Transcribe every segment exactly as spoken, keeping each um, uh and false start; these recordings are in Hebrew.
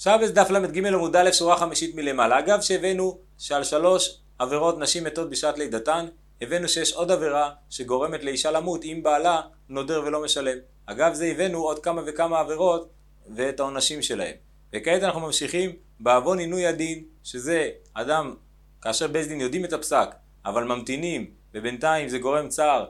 עכשיו בדף למד ג' עמוד א' שורה חמישית מלמעלה. אגב שהבאנו שעל שלוש עבירות נשים מתות בשעת לידתן, הבאנו שיש עוד עבירה שגורמת לאישה למות אם בעלה נודר ולא משלם. אגב זה הבאנו עוד כמה וכמה עבירות ואת העונשים שלהם. וכעת אנחנו ממשיכים בעוון עינוי הדין, שזה אדם כאשר בית דין יודעים את הפסק אבל ממתינים ובינתיים זה גורם צער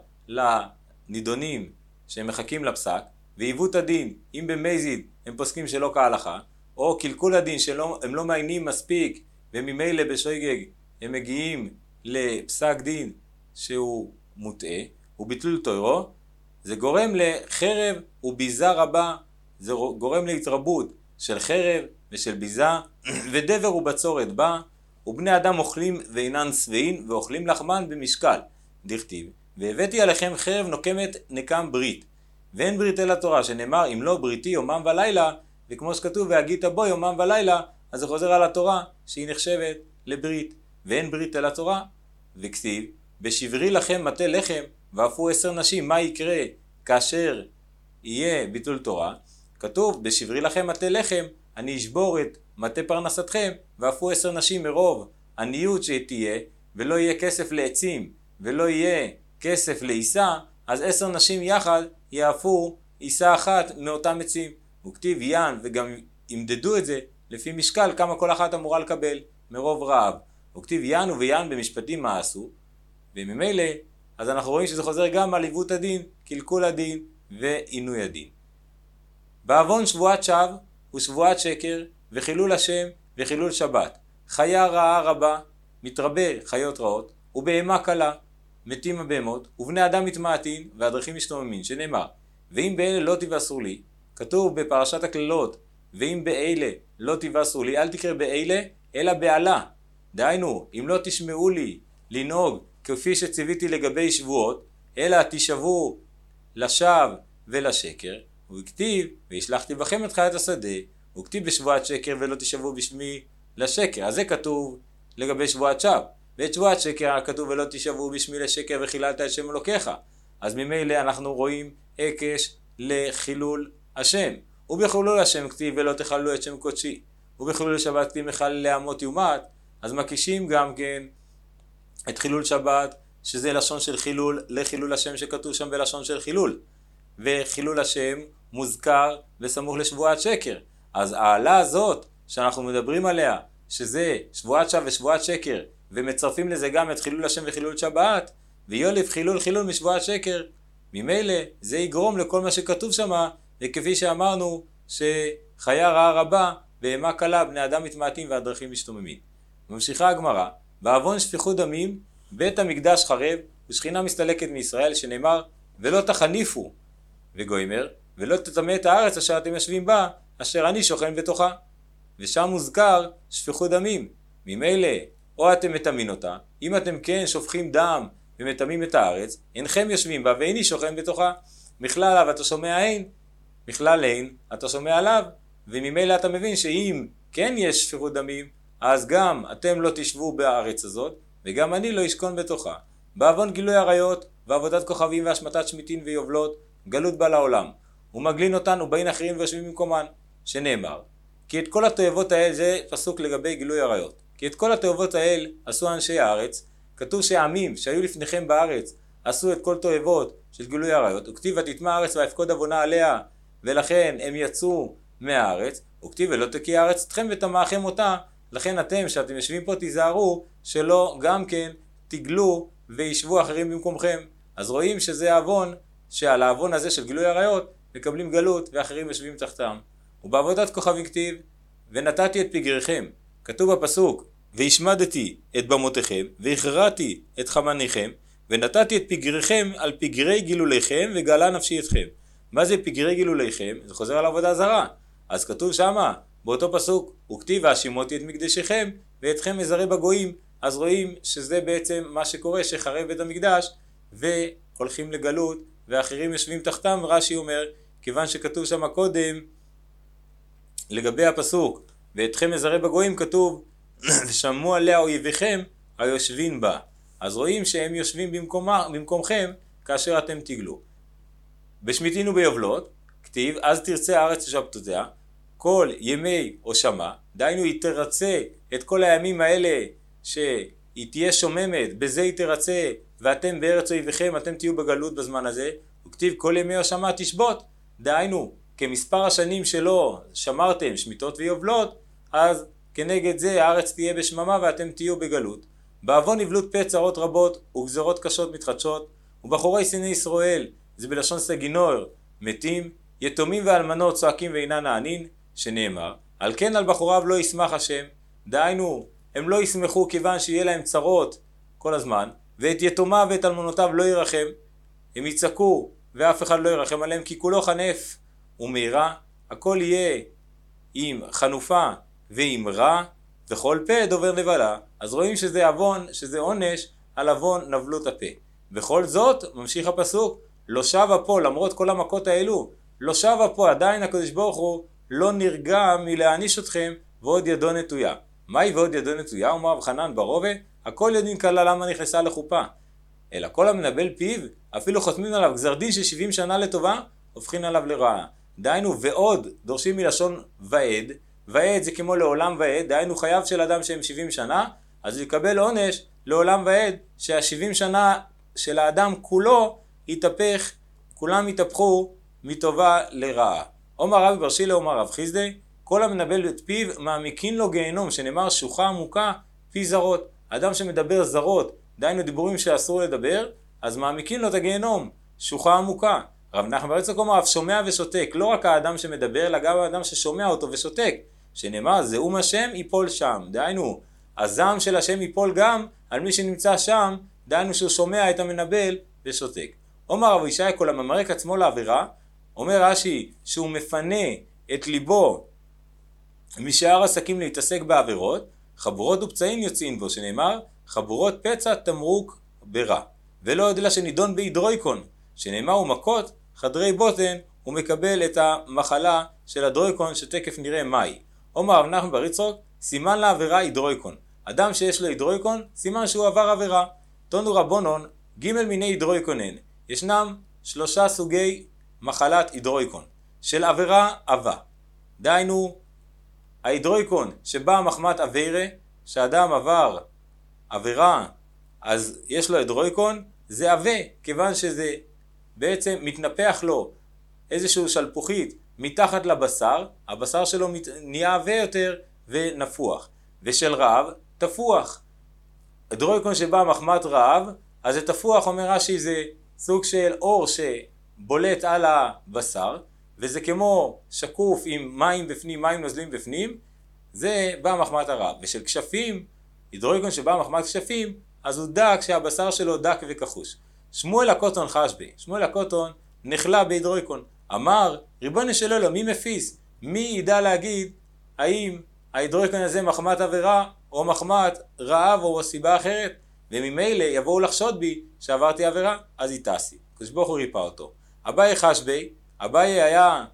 לנידונים שהם מחכים לפסק, ועיוות הדין אם במזיד הם פוסקים שלא כהלכה, או קלקול הדין שהם לא מעיינים מספיק וממילא בשוגג הם מגיעים לפסק דין שהוא מוטעה וביטול תוירו, זה גורם לחרב וביזה רבה, זה גורם להתרבות של חרב ושל ביזה ודבר ובצורת בה, ובני אדם אוכלים ואינן שבעים ואוכלים לחמן במשקל. דכתיב והבאתי עליכם חרב נוקמת נקם ברית, ואין ברית אל התורה, שנאמר אם לא בריתי יומם ולילה, וכמו שכתוב והגית בו יומם ולילה, אז זה חוזר על התורה שהיא נחשבת לברית, ואין ברית אל התורה. וכתיב בשברי לכם מטה לחם ואפו עשר נשים, מה יקרה כאשר יהיה ביטול תורה? כתוב בשברי לכם מטה לחם, אני אשבור את מטה פרנסתכם ואפו עשר נשים, מרוב עניות שתהיה ולא יהיה כסף לעצים ולא יהיה כסף לעיסה, אז עשר נשים יחד יאפו עיסה אחת מאותם עצים. וכתיב יען, וגם ימדדו את זה לפי משקל כמה כל אחת אמורה לקבל מרוב רעב. וכתיב יען וביען במשפטים מה עשו, וממילא אז אנחנו רואים שזה חוזר גם על עיוות הדין, קלקול הדין ועינוי הדין. בעוון שבועת שווא ושבועת שקר וחילול השם וחילול שבת, חיה רעה רבה מתרבה חיות רעות, ובהמה קלה מתים הבהמות, ובני אדם מתמעטים והדרכים משתוממים, שנאמר ואם באלה לא תבשרו לי, כתוב בפרשת הכללות ואם באלה לא תבשרו לי, אל תקרא באלה אלא בעלה, דהיינו אם לא תשמעו לי לנהוג כפי שציוויתי לגבי שבועות, אלא תשבו לשווא ולשקר. וכתיב וישלחתי בכם את חיית השדה, וכתיב בשבועת שקר ולא תשבו בשמי לשקר, אז זה כתוב לגבי שבועת שווא. ואת שבועת שקר כתוב ולא תשבו בשמי לשקר וחיללת את שם אלוקיך, אז ממילא אנחנו רואים עקש לחילול השם. ובחילול השם כתיב ולא תחללו את שם קודשי, ובחילול שבת כתיב מחלל להמות יומת, אז מקישים גם כן את חילול שבת שזה לשון של חילול לחילול השם שכתוב שם בלשון של חילול, וחילול השם מוזכר בסמוך לשבועת שקר. אז העלה הזאת שאנחנו מדברים עליה שזה שבועת שווא ושבועת שקר, ומצרפים לזה גם את חילול השם וחילול שבת, ויוליף חילול חילול משבועת שקר, ממילא זה יגרום לכל מה שכתוב שם, וכפי שאמרנו שחיה רעה רבה בהמה קלה בני אדם מתמעטים והדרכים משתוממים. ממשיכה הגמרא, בעוון שפיכות דמים בית המקדש חרב ושכינה מסתלקת מישראל, שנאמר ולא תחניפו, וגוימר ולא תטמא את הארץ אשר אתם יושבים בה אשר אני שוכן בתוכה, ושם מוזכר שפיכות דמים. ממילא או אתם מטמאים אותה, אם אתם כן שופכים דם ומטמאים את הארץ, אינכם יושבים בה ואיני שוכן בתוכה. מכלל עליו אתה שומע אין, מכלל אין אתה שומע עליו, וממילא אתה מבין שאם כן יש שפיכות דמים, אז גם אתם לא תשבו בארץ הזאת, וגם אני לא אשכון בתוכה. בעוון גילוי עריות ועבודת כוכבים והשמטת שמיטין ויובלות, גלות בא לעולם, ומגלין אותן ובאים אחרים ויושבים במקומן, שנאמר כי את כל התועבות האל, זה פסוק לגבי גילוי עריות, כי את כל התועבות האל עשו אנשי הארץ. כתוב שהעמים שהיו לפניכם בארץ עשו את כל תועבות של גילוי עריות, וכתיב ותטמא הארץ ויפקוד עוונה עליה, ולכן הם יצאו מהארץ. וכתיב ולא תקיא הארץ אתכם ותמאכם אותה, לכן אתם שאתם יושבים פה תיזהרו שלא גם כן תגלו וישבו אחרים במקומכם. אז רואים שזה עוון, שעל העוון הזה של גילוי עריות מקבלים גלות ואחרים יושבים תחתם. ובעבודת כוכבים כתיב ונתתי את פגריכם, כתוב בפסוק והשמדתי את במותיכם והכרעתי את חמניכם ונתתי את פגריכם על פגרי גילוליכם וגלה נפשי אתכם. מה זה פגרי גילוליכם? זה חוזר על עבודה זרה. אז כתוב שמה באותו פסוק וכתיב והשימותי את מקדשיכם ואתכם מזרה בגויים. אז רואים שזה בעצם מה שקורה, שחרב בית המקדש והולכים לגלות ואחרים יושבים תחתם. רש"י אומר כיוון שכתוב שם קודם לגבי הפסוק ואתכם מזרה בגויים, כתוב ושמעו עליה אויביכם היושבים בה. אז רואים שהם יושבים במקומה, במקומכם כאשר אתם תגלו. בשמיטין וביובלות כתיב אז תרצה הארץ ושבתותיה, כל ימי הושמה, דהיינו היא תרצה את כל הימים האלה שהיא תהיה שוממת, בזה היא תרצה, ואתם בארץ אויביכם, אתם תהיו בגלות בזמן הזה, וכתיב כל ימי הושמה תשבות, דהיינו כמספר השנים שלא שמרתם שמיטות ויובלות, אז כנגד זה הארץ תהיה בשממה ואתם תהיו בגלות. בעוון נבלות פה צרות רבות וגזרות קשות מתחדשות, ובחורי שני ישראל, זה בלשון סגינור, מתים, יתומים ואלמנות צועקים ואינן נענין, שנאמר, על כן על בחוריו לא ישמח השם, דהיינו, הם לא ישמחו כיוון שיהיה להם צרות כל הזמן, ואת יתומיו ואת אלמנותיו לא ירחם, הם יצעקו ואף אחד לא ירחם עליהם, כי כולו חנף ומהירה, הכל יהיה עם חנופה ועם רע, וכל פה דובר נבלה. אז רואים שזה עוון, שזה עונש על עוון נבלות הפה. בכל זאת, ממשיך הפסוק, לא שב אפו, למרות כל המכות האלו, לא שב אפו, עדיין הקדוש ברוך הוא לא נרגע מלהעניש אתכם, ועוד ידו נטויה. מהי ועוד ידו נטויה? אומר רב חנן ברובה, הכל יודעים כלה למה נכנסה לחופה. אלא כל המנבל פיו, אפילו חותמים עליו גזר דין של שבעים שנה לטובה, הופכים עליו לרעה. דהיינו, ועוד דורשים מלשון ועד, ועד זה כמו לעולם ועד, דהיינו חייו של אדם שהם שבעים שנה, אז הוא יקבל עונש לעולם ועד, שהשבעים שנה של האדם כולו יתהפך, כולם יתהפכו מטובה לרעה. אומר רבי בר שילה, אומר רב חיסדא, כל המנבל את פיו מעמיקין לו גיהנום, שנאמר שוחה עמוקה פי זרות. אדם שמדבר זרות, דהיינו דיבורים שאסור לדבר, אז מעמיקין לו את הגיהנום, שוחה עמוקה. רב נחמן בר יצחק אומר, אף שומע ושותק, לא רק האדם שמדבר, אלא גם האדם ששומע אותו ושותק, שנאמר, זעום השם ייפול שם, דהיינו, הזעם של השם ייפול גם על מי שנמצא שם, דהיינו שהוא שומע את המנבל ושותק. אומר רב ישי, כל הממרק עצמו לעבירה, אומר רש"י שהוא מפנה את ליבו משאר עסקים להתעסק בעבירות, חבורות ופצעים יוצאים בו, שנאמר, חבורות פצע תמרוק ברע, ולא יודע שנידון בהידרויקון, שנאמר ומכות חדרי בוטן, הוא מקבל את המחלה של הדרויקון שתקף נראה מהי. אומר רב נחמן בר יצחק, סימן לעבירה הידרויקון. אדם שיש לו הידרויקון, סימן שהוא עבר עבירה. תונו רבונון, ג' מיני הידרויקונן. ישנם שלושה סוגי מחלת הידרויקון. של עבירה עבה. דהיינו, ההידרויקון שבא מחמת עבירה, שאדם עבר עבירה, אז יש לו הידרויקון, זה עבה, כיוון שזה בעצם מתנפח לו איזשהו שלפוחית מתחת לבשר, הבשר שלו נהיה עבה יותר ונפוח. ושל רעב, תפוח. הידרויקון שבא מחמת רעב, אז זה תפוח, אומר רש"י, זה סוג של אור שבולט על הבשר, וזה כמו שקוף עם מים בפנים, מים נוזלים בפנים, זה בא מחמת הרעב. ושל כשפים, הידרויקון שבא מחמת כשפים, אז הוא דק שהבשר שלו דק וכחוש. שמואל הקוטון חשבי, שמואל הקוטון נחלה בהידרויקון. אמר, ריבונו של עולם, מי מפיס? מי ידע להגיד האם ההידרויקון הזה מחמת עבירה או מחמת רעב או סיבה אחרת? וממילא יבואו לחשוד בי שעברתי עבירה, אז יתעשי. הקדוש ברוך הוא ריפא אותו. אביי חשבי, אביי היה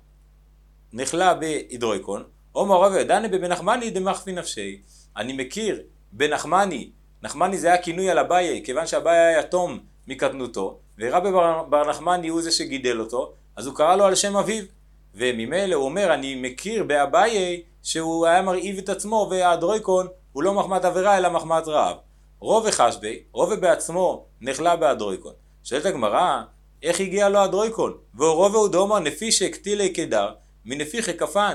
נחלה בהידרויקון, אומר רבי דני בנחמני דמחפי נפשי. אני מכיר בנחמני, נחמני זה היה כינוי על אביי, כיוון שאביי היה יתום מקטנותו, ורבי בר נחמני הוא זה שגידל אותו, אז הוא קרא לו על שם אביו, וממילא הוא אומר, אני מכיר באביי שהוא היה מרעיב את עצמו, וההידרויקון הוא לא מחמת עבירה אלא מחמת רעב. רובה חשבי, רובה בעצמו נחלה בהידרויקון. שואלת הגמרא, איך הגיע לו ההידרויקון? ורובה הוא דאמר נפישי קטילי קדר, מנפיחי כפן,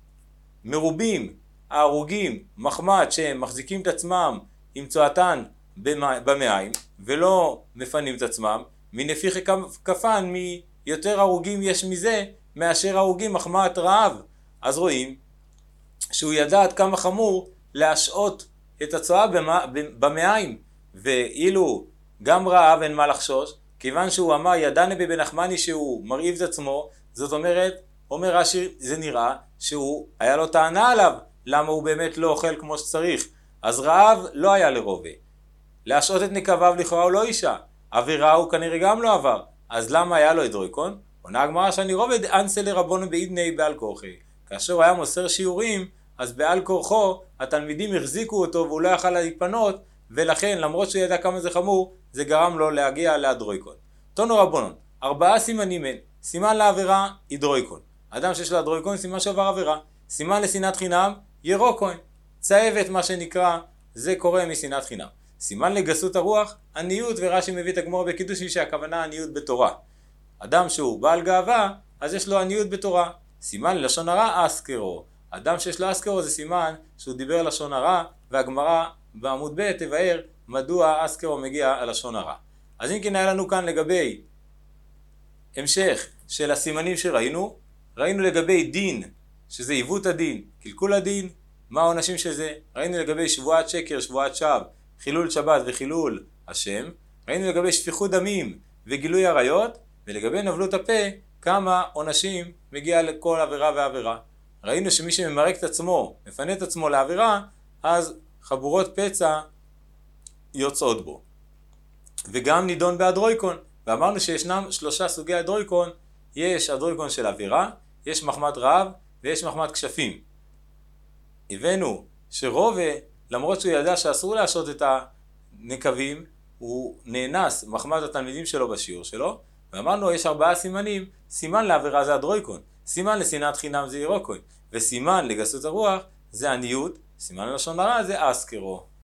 מרובים, ההרוגים, מחמת שהם מחזיקים את עצמם עם צועתן במעיים, ולא מפנים את עצמם, מנפיחי כפן, מיותר הרוגים יש מזה, מאשר הרוגים מחמת רעב. אז רואים שהוא ידע עד כמה חמור להשעות את הצועה במעיים, ואילו גם רעב אין מה לחשוש, כיוון שהוא אמר ידענה בבן נחמני שהוא מרעיב את עצמו, זאת אומרת, אומר רש"י, זה נראה שהוא היה לו טענה עליו, למה הוא באמת לא אוכל כמו שצריך. אז רעב לא היה לרובה. להשעות את נקביו לכאורה הוא לא אישה. עבירה הוא כנראה גם לא עבר. אז למה היה לו הידרויקון? עונה הגמרא שאני רובד אנסה לרבונו בעידני בעל כורחי. כאשר הוא היה מוסר שיעורים, אז בעל כורחו התלמידים החזיקו אותו והוא לא יכל להיפנות, ולכן למרות שהוא ידע כמה זה חמור, זה גרם לו להגיע להידרויקון. תונו רבונון, ארבעה סימנים אין. סימן לעבירה, הידרויקון. אדם שיש לו הידרויקון, סימן שעבר עבירה. סימן לשנאת חינם, ירוקוין. צהבת מה שנקרא, זה קורה משנאת חינם. סימן לגסות הרוח, עניות, ורש"י מביא את הגמרא בקידושין שהכוונה עניות בתורה. אדם שהוא בעל גאווה, אז יש לו עניות בתורה. סימן ללשון הרע, אסקרו. אדם שיש לו אסקרו זה סימן שהוא דיבר לשון הרע, והגמרא בעמוד ב' תבאר מדוע אסקרו מגיע על לשון הרע. אז אם כן היה לנו כאן לגבי המשך של הסימנים שראינו, ראינו לגבי דין, שזה עיוות הדין, קלקול הדין, מה העונשים של זה, ראינו לגבי שבועת שקר, שבועת שווא, חילול שבת וחילול השם, ראינו לגבי שפיכות דמים וגילוי עריות, ולגבי נבלות הפה, כמה עונשים מגיע לכל עבירה ועבירה. ראינו שמי שממרק את עצמו, מפנה את עצמו לעבירה, אז חבורות פצע יוצאות בו. וגם נידון באדרויקון, ואמרנו שישנם שלושה סוגי אדרויקון, יש אדרויקון של עבירה, יש מחמת רעב ויש מחמת כשפים. הבאנו שרובה, למרות שהוא ידע שאסור להשעות את הנקבים, הוא נאנס מחמת התלמידים שלו בשיעור שלו, ואמרנו יש ארבעה סימנים, סימן לעבירה זה אדרויקון, סימן לשנאת חינם זה ירוקוין, וסימן לגסות הרוח זה עניות, סימן ללשון הרע זה אסקרו.